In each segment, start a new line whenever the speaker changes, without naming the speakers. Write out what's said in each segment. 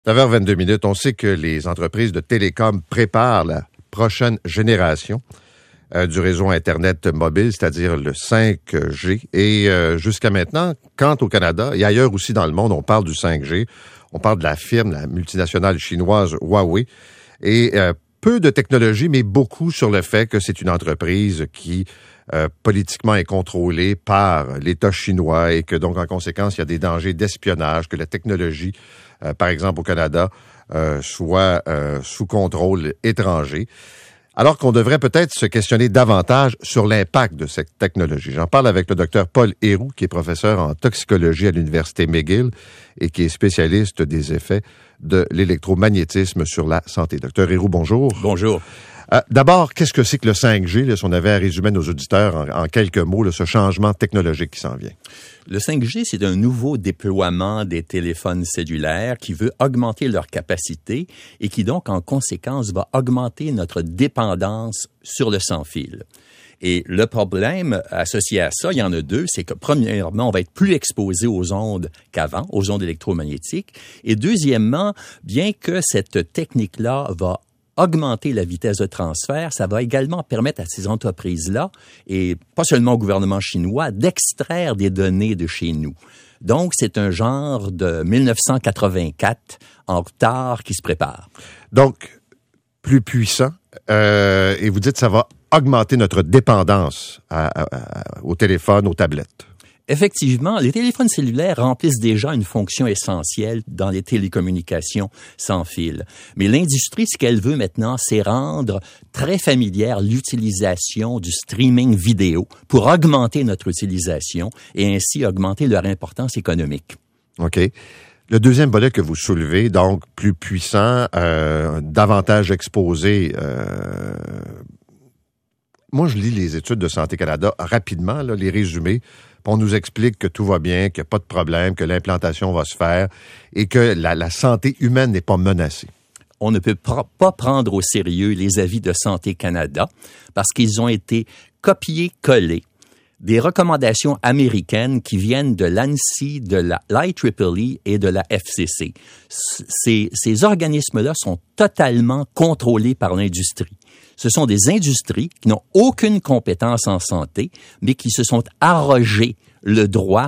9h22, on sait que les entreprises de télécom préparent la prochaine génération du réseau Internet mobile, c'est-à-dire le 5G. Et jusqu'à maintenant, quand au Canada et ailleurs aussi dans le monde, on parle du 5G, on parle de la firme, la multinationale chinoise Huawei, et peu de technologie, mais beaucoup sur le fait que c'est une entreprise qui politiquement est contrôlée par l'État chinois et que donc, en conséquence, il y a des dangers d'espionnage, que la technologie, par exemple au Canada, soit sous contrôle étranger. Alors qu'on devrait peut-être se questionner davantage sur l'impact de cette technologie. J'en parle avec le docteur Paul Héroux, qui est professeur en toxicologie à l'Université McGill et qui est spécialiste des effets de l'électromagnétisme sur la santé. Docteur Héroux, bonjour.
Bonjour.
D'abord, qu'est-ce que c'est que le 5G, là, si on avait à résumer nos auditeurs en quelques mots, là, ce changement technologique qui s'en vient?
Le 5G, c'est un nouveau déploiement des téléphones cellulaires qui veut augmenter leur capacité et qui donc, en conséquence, va augmenter notre dépendance sur le sans-fil. Et le problème associé à ça, il y en a deux, c'est que premièrement, on va être plus exposé aux ondes qu'avant, aux ondes électromagnétiques. Et deuxièmement, bien que cette technique-là va augmenter la vitesse de transfert, ça va également permettre à ces entreprises-là, et pas seulement au gouvernement chinois, d'extraire des données de chez nous. Donc, c'est un genre de 1984 en retard qui se prépare.
Donc, plus puissant, et vous dites que ça va augmenter notre dépendance au téléphone, aux tablettes.
Effectivement, les téléphones cellulaires remplissent déjà une fonction essentielle dans les télécommunications sans fil. Mais l'industrie, ce qu'elle veut maintenant, c'est rendre très familière l'utilisation du streaming vidéo pour augmenter notre utilisation et ainsi augmenter leur importance économique.
OK. Le deuxième volet que vous soulevez, donc plus puissant, davantage exposé. Moi, je lis les études de Santé Canada rapidement, là, les résumés. On nous explique que tout va bien, qu'il n'y a pas de problème, que l'implantation va se faire et que la santé humaine n'est pas menacée.
On ne peut pas prendre au sérieux les avis de Santé Canada parce qu'ils ont été copiés-collés des recommandations américaines qui viennent de l'ANSI, de l'IEEE et de la FCC. Ces organismes-là sont totalement contrôlés par l'industrie. Ce sont des industries qui n'ont aucune compétence en santé, mais qui se sont arrogées le droit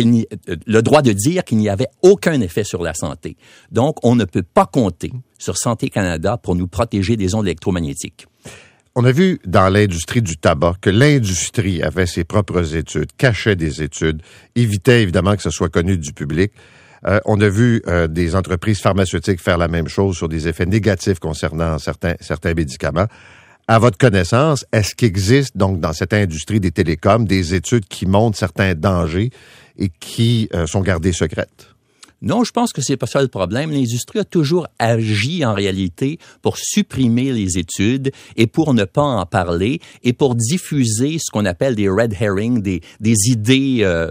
de dire qu'il n'y avait aucun effet sur la santé. Donc, on ne peut pas compter sur Santé Canada pour nous protéger des ondes électromagnétiques.
On a vu dans l'industrie du tabac que l'industrie avait ses propres études, cachait des études, évitait évidemment que ce soit connu du public. On a vu des entreprises pharmaceutiques faire la même chose sur des effets négatifs concernant certains médicaments. À votre connaissance, est-ce qu'il existe donc dans cette industrie des télécoms des études qui montrent certains dangers et qui sont gardées secrètes?
Non, je pense que c'est pas ça le problème. L'industrie a toujours agi en réalité pour supprimer les études et pour ne pas en parler et pour diffuser ce qu'on appelle des red herring, des idées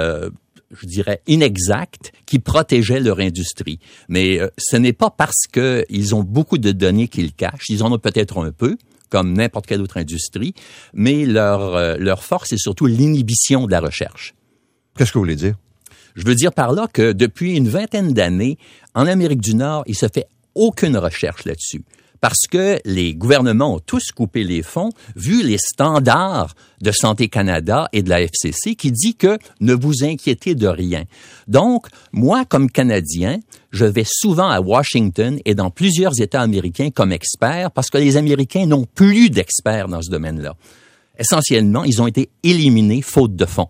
je dirais, inexactes qui protégeaient leur industrie. Mais ce n'est pas parce qu'ils ont beaucoup de données qu'ils cachent. Ils en ont peut-être un peu, comme n'importe quelle autre industrie, mais leur force est surtout l'inhibition de la recherche.
Qu'est-ce que vous voulez dire?
Je veux dire par là que depuis une vingtaine d'années, en Amérique du Nord, il se fait aucune recherche là-dessus. Parce que les gouvernements ont tous coupé les fonds, vu les standards de Santé Canada et de la FCC qui dit que ne vous inquiétez de rien. Donc, moi, comme Canadien, je vais souvent à Washington et dans plusieurs États américains comme expert parce que les Américains n'ont plus d'experts dans ce domaine-là. Essentiellement, ils ont été éliminés faute de fonds.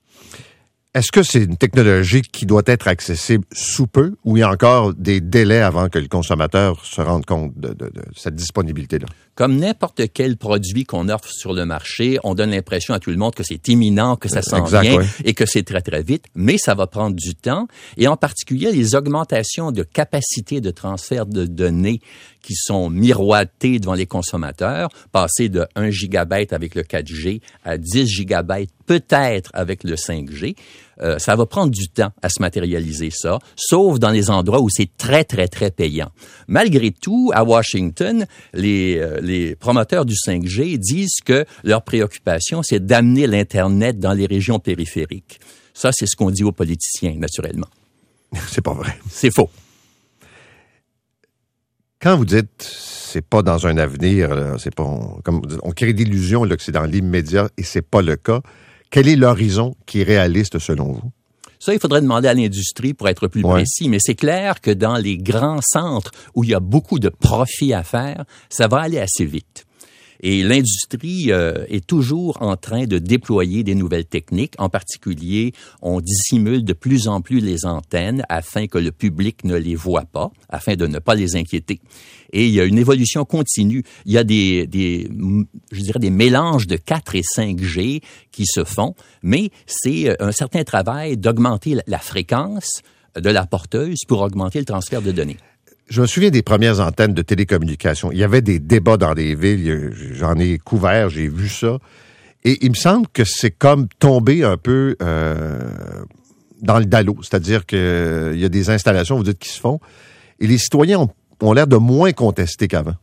Est-ce que c'est une technologie qui doit être accessible sous peu ou il y a encore des délais avant que le consommateur se rende compte de cette disponibilité-là?
Comme n'importe quel produit qu'on offre sur le marché, on donne l'impression à tout le monde que c'est imminent, que ça s'en vient et que c'est très, très vite, mais ça va prendre du temps. Et en particulier, les augmentations de capacité de transfert de données qui sont miroitées devant les consommateurs, passer de 1 gigabyte avec le 4G à 10 gigabytes peut-être avec le 5G, ça va prendre du temps à se matérialiser ça, sauf dans les endroits où c'est très, très, très payant. Malgré tout, à Washington, les promoteurs du 5G disent que leur préoccupation, c'est d'amener l'Internet dans les régions périphériques. Ça, c'est ce qu'on dit aux politiciens, naturellement.
C'est pas vrai.
C'est faux.
Quand vous dites c'est pas dans un avenir, là, c'est pas comme on crée d'illusions là, que c'est dans l'immédiat et c'est pas le cas, quel est l'horizon qui est réaliste selon vous?
Ça, il faudrait demander à l'industrie pour être plus précis, mais c'est clair que dans les grands centres où il y a beaucoup de profits à faire, ça va aller assez vite. Et l'industrie est toujours en train de déployer des nouvelles techniques. En particulier, on dissimule de plus en plus les antennes afin que le public ne les voit pas, afin de ne pas les inquiéter. Et il y a une évolution continue. Il y a des mélanges de 4 et 5G qui se font, mais c'est un certain travail d'augmenter la fréquence de la porteuse pour augmenter le transfert de données.
Je me souviens des premières antennes de télécommunication. Il y avait des débats dans des villes. J'en ai couvert, j'ai vu ça. Et il me semble que c'est comme tomber un peu dans le dallo. C'est-à-dire qu'il y a des installations, vous dites, qui se font. Et les citoyens ont l'air de moins contester qu'avant.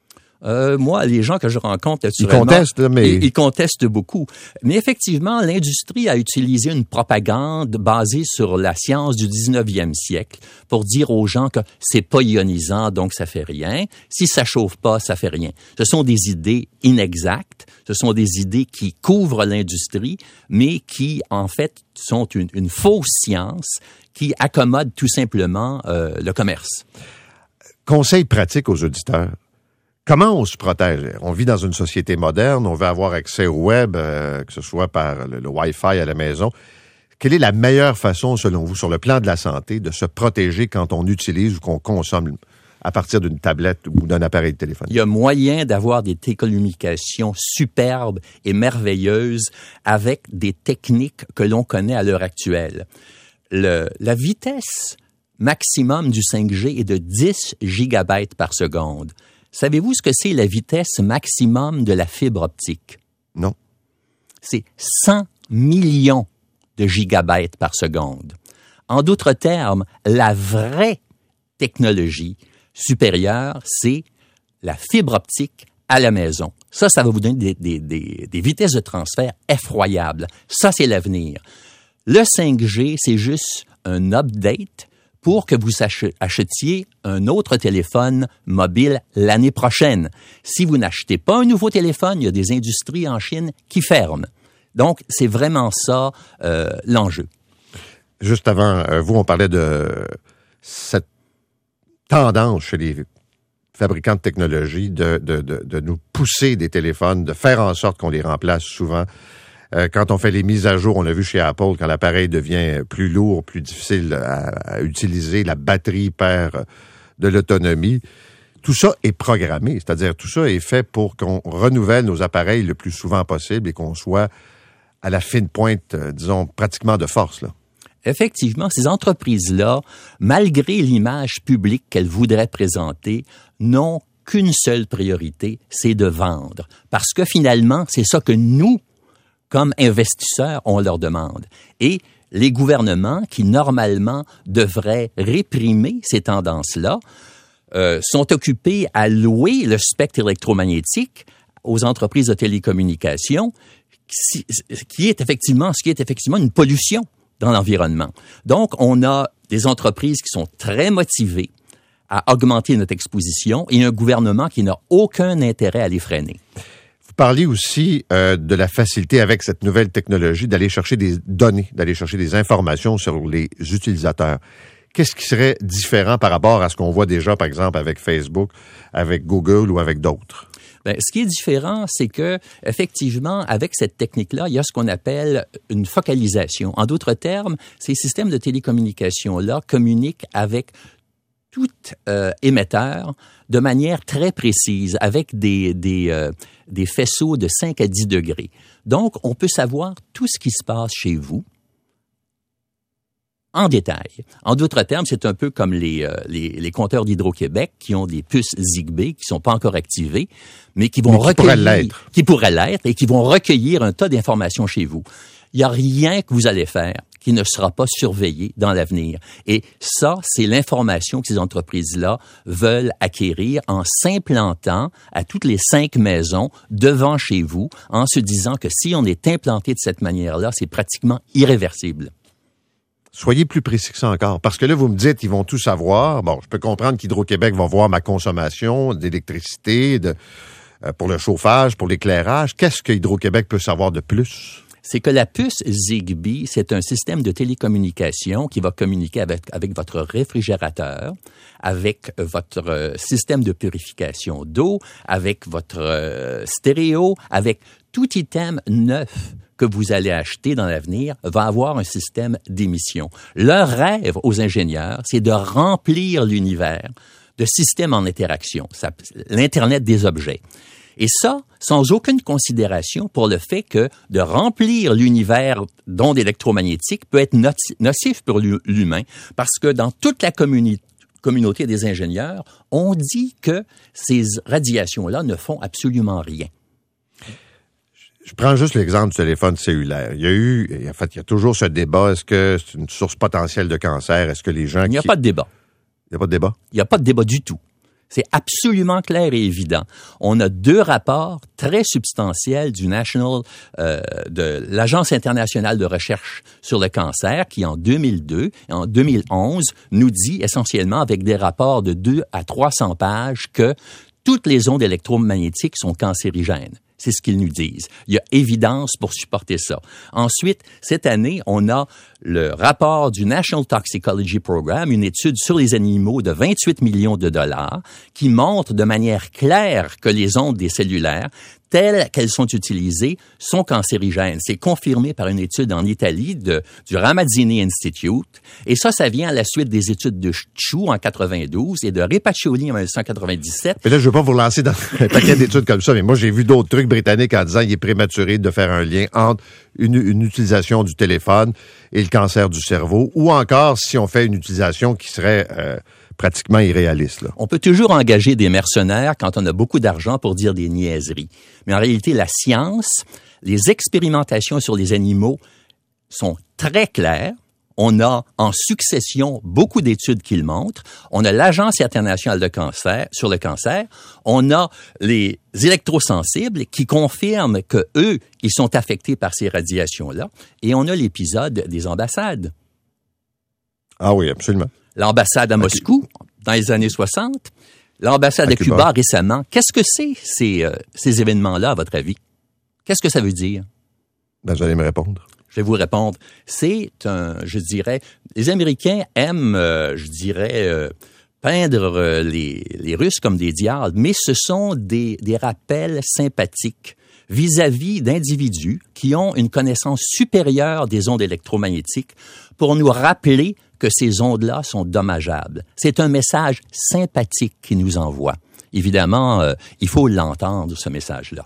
Moi, les gens que je rencontre, naturellement, ils contestent beaucoup. Mais effectivement, l'industrie a utilisé une propagande basée sur la science du 19e siècle pour dire aux gens que c'est pas ionisant, donc ça fait rien. Si ça chauffe pas, ça fait rien. Ce sont des idées inexactes. Ce sont des idées qui couvrent l'industrie, mais qui, en fait, sont une fausse science qui accommode tout simplement le commerce.
Conseil pratique aux auditeurs. Comment on se protège? On vit dans une société moderne, on veut avoir accès au web, que ce soit par le Wi-Fi à la maison. Quelle est la meilleure façon, selon vous, sur le plan de la santé, de se protéger quand on utilise ou qu'on consomme à partir d'une tablette ou d'un appareil de téléphone?
Il y a moyen d'avoir des télécommunications superbes et merveilleuses avec des techniques que l'on connaît à l'heure actuelle. La vitesse maximum du 5G est de 10 gigabytes par seconde. Savez-vous ce que c'est la vitesse maximum de la fibre optique?
Non.
C'est 100 millions de gigabytes par seconde. En d'autres termes, la vraie technologie supérieure, c'est la fibre optique à la maison. Ça va vous donner des vitesses de transfert effroyables. Ça, c'est l'avenir. Le 5G, c'est juste un update pour que vous achetiez un autre téléphone mobile l'année prochaine. Si vous n'achetez pas un nouveau téléphone, il y a des industries en Chine qui ferment. Donc, c'est vraiment ça l'enjeu.
Juste avant, vous, on parlait de cette tendance chez les fabricants de technologie de nous pousser des téléphones, de faire en sorte qu'on les remplace souvent. Quand on fait les mises à jour, on l'a vu chez Apple, quand l'appareil devient plus lourd, plus difficile à utiliser, la batterie perd de l'autonomie. Tout ça est programmé, c'est-à-dire tout ça est fait pour qu'on renouvelle nos appareils le plus souvent possible et qu'on soit à la fine pointe, disons, pratiquement de force, là.
Effectivement, ces entreprises-là, malgré l'image publique qu'elles voudraient présenter, n'ont qu'une seule priorité, c'est de vendre. Parce que finalement, c'est ça que nous, comme investisseurs, on leur demande. Et les gouvernements, qui normalement devraient réprimer ces tendances-là, sont occupés à louer le spectre électromagnétique aux entreprises de télécommunications, qui est effectivement une pollution dans l'environnement. Donc, on a des entreprises qui sont très motivées à augmenter notre exposition et un gouvernement qui n'a aucun intérêt à les freiner.
Vous parliez aussi de la facilité avec cette nouvelle technologie d'aller chercher des données, d'aller chercher des informations sur les utilisateurs. Qu'est-ce qui serait différent par rapport à ce qu'on voit déjà, par exemple, avec Facebook, avec Google ou avec d'autres?
Bien, ce qui est différent, c'est que, effectivement, avec cette technique-là, il y a ce qu'on appelle une focalisation. En d'autres termes, ces systèmes de télécommunication-là communiquent avec tout émetteur de manière très précise, avec des faisceaux de 5 à 10 degrés. Donc, on peut savoir tout ce qui se passe chez vous en détail. En d'autres termes, c'est un peu comme les compteurs d'Hydro-Québec qui ont des puces Zigbee qui sont pas encore activées, mais qui vont qui pourraient l'être et qui vont recueillir un tas d'informations chez vous. Il n'y a rien que vous allez faire qui ne sera pas surveillé dans l'avenir. Et ça, c'est l'information que ces entreprises-là veulent acquérir en s'implantant à toutes les 5 maisons devant chez vous, en se disant que si on est implanté de cette manière-là, c'est pratiquement irréversible.
Soyez plus précis que ça encore. Parce que là, vous me dites, ils vont tout savoir. Bon, je peux comprendre qu'Hydro-Québec va voir ma consommation d'électricité, pour le chauffage, pour l'éclairage. Qu'est-ce que Hydro-Québec peut savoir de plus?
C'est que la puce Zigbee, c'est un système de télécommunication qui va communiquer avec votre réfrigérateur, avec votre système de purification d'eau, avec votre stéréo, avec tout item neuf que vous allez acheter dans l'avenir va avoir un système d'émission. Leur rêve aux ingénieurs, c'est de remplir l'univers de systèmes en interaction, l'Internet des objets. Et ça, sans aucune considération pour le fait que de remplir l'univers d'ondes électromagnétiques peut être nocif pour l'humain, parce que dans toute la communauté des ingénieurs, on dit que ces radiations-là ne font absolument rien.
Je prends juste l'exemple du téléphone cellulaire. Il y a toujours ce débat. Est-ce que c'est une source potentielle de cancer? Est-ce que les gens...
Il n'y a pas de débat.
Il n'y a pas de débat?
Il n'y a pas de débat du tout. C'est absolument clair et évident. On a 2 rapports très substantiels de l'Agence internationale de recherche sur le cancer qui, en 2002 et en 2011, nous dit essentiellement avec des rapports de 200 à 300 pages que toutes les ondes électromagnétiques sont cancérigènes. C'est ce qu'ils nous disent. Il y a évidence pour supporter ça. Ensuite, cette année, on a le rapport du National Toxicology Program, une étude sur les animaux de 28 millions de dollars, qui montre de manière claire que les ondes des cellulaires, telles qu'elles sont utilisées, sont cancérigènes. C'est confirmé par une étude en Italie du Ramazzini Institute. Et ça vient à la suite des études de Chou en 92 et de Repaccioli en 1997.
Mais là, je veux pas vous lancer dans un paquet d'études comme ça, mais moi, j'ai vu d'autres trucs britanniques en disant qu'il est prématuré de faire un lien entre une utilisation du téléphone et le cancer du cerveau, ou encore si on fait une utilisation qui serait pratiquement irréaliste. Là.
On peut toujours engager des mercenaires quand on a beaucoup d'argent pour dire des niaiseries. Mais en réalité, la science, les expérimentations sur les animaux sont très claires. On a en succession beaucoup d'études qui le montrent. On a l'Agence internationale sur le cancer. On a les électrosensibles qui confirment que eux, ils sont affectés par ces radiations-là. Et on a l'épisode des ambassades.
Ah oui, absolument.
L'ambassade à Moscou, dans les années 60. L'ambassade à Cuba récemment. Qu'est-ce que c'est, ces événements-là, à votre avis? Qu'est-ce que ça veut dire?
Ben, vous allez me répondre.
Je vais vous répondre. Les Américains aiment, peindre les Russes comme des diables, mais ce sont des rappels sympathiques vis-à-vis d'individus qui ont une connaissance supérieure des ondes électromagnétiques pour nous rappeler que ces ondes-là sont dommageables. C'est un message sympathique qu'ils nous envoient. Évidemment, il faut l'entendre, ce message-là.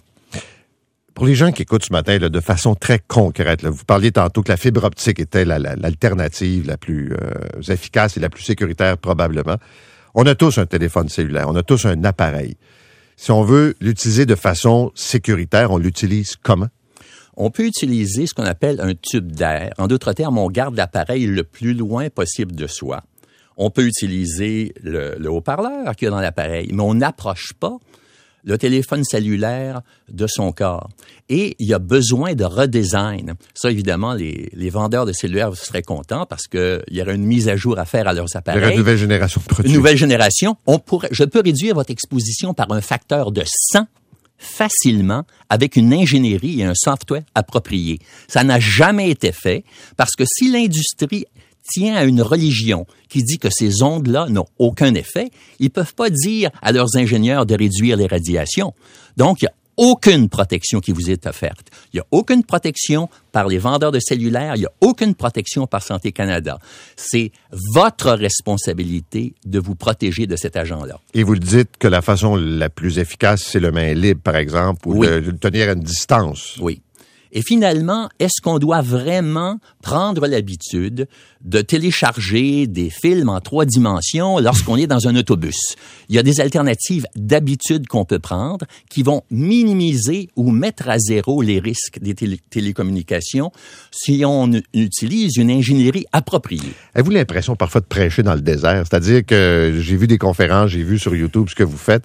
Pour les gens qui écoutent ce matin, là, de façon très concrète, là, vous parliez tantôt que la fibre optique était l'alternative la plus efficace et la plus sécuritaire probablement. On a tous un téléphone cellulaire, on a tous un appareil. Si on veut l'utiliser de façon sécuritaire, on l'utilise comment?
On peut utiliser ce qu'on appelle un tube d'air. En d'autres termes, on garde l'appareil le plus loin possible de soi. On peut utiliser le haut-parleur qu'il y a dans l'appareil, mais on n'approche pas le téléphone cellulaire de son corps. Et il y a besoin de redesign. Ça, évidemment, les vendeurs de cellulaires seraient contents parce qu'il y aurait une mise à jour à faire à leurs appareils.
Il y aurait une nouvelle génération de produits.
Une nouvelle génération. Je peux réduire votre exposition par un facteur de 100 facilement avec une ingénierie et un software approprié. Ça n'a jamais été fait parce que si l'industrie tient à une religion qui dit que ces ondes-là n'ont aucun effet, ils peuvent pas dire à leurs ingénieurs de réduire les radiations. Donc, il y a aucune protection qui vous est offerte. Il n'y a aucune protection par les vendeurs de cellulaires, il n'y a aucune protection par Santé Canada. C'est votre responsabilité de vous protéger de cet agent-là.
Et vous le dites que la façon la plus efficace, c'est le main libre, par exemple, ou de tenir à une distance.
Oui. Et finalement, est-ce qu'on doit vraiment prendre l'habitude de télécharger des films en 3 dimensions lorsqu'on est dans un autobus? Il y a des alternatives d'habitude qu'on peut prendre qui vont minimiser ou mettre à zéro les risques des télécommunications si on utilise une ingénierie appropriée.
Avez-vous l'impression parfois de prêcher dans le désert? C'est-à-dire que j'ai vu des conférences, j'ai vu sur YouTube ce que vous faites.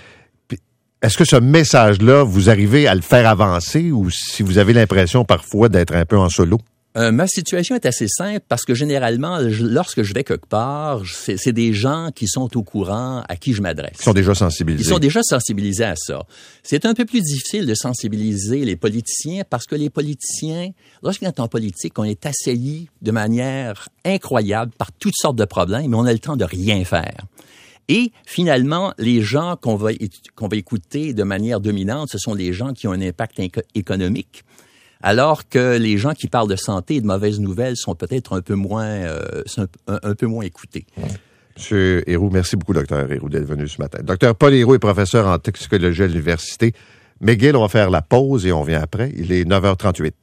Est-ce que ce message-là, vous arrivez à le faire avancer ou si vous avez l'impression parfois d'être un peu en solo?
Ma situation est assez simple parce que généralement, lorsque je vais quelque part, c'est des gens qui sont au courant à qui je m'adresse.
Ils sont déjà sensibilisés.
Ils sont déjà sensibilisés à ça. C'est un peu plus difficile de sensibiliser les politiciens parce que les politiciens, lorsqu'on est en politique, on est assailli de manière incroyable par toutes sortes de problèmes, mais on a le temps de rien faire. Et finalement, les gens qu'on va écouter de manière dominante, ce sont les gens qui ont un impact économique. Alors que les gens qui parlent de santé et de mauvaises nouvelles sont peut-être un peu moins écoutés.
Monsieur Héroux, merci beaucoup, docteur Héroux, d'être venu ce matin. Docteur Paul Héroux est professeur en toxicologie à l'Université McGill. On va faire la pause et on vient après. Il est 9h38.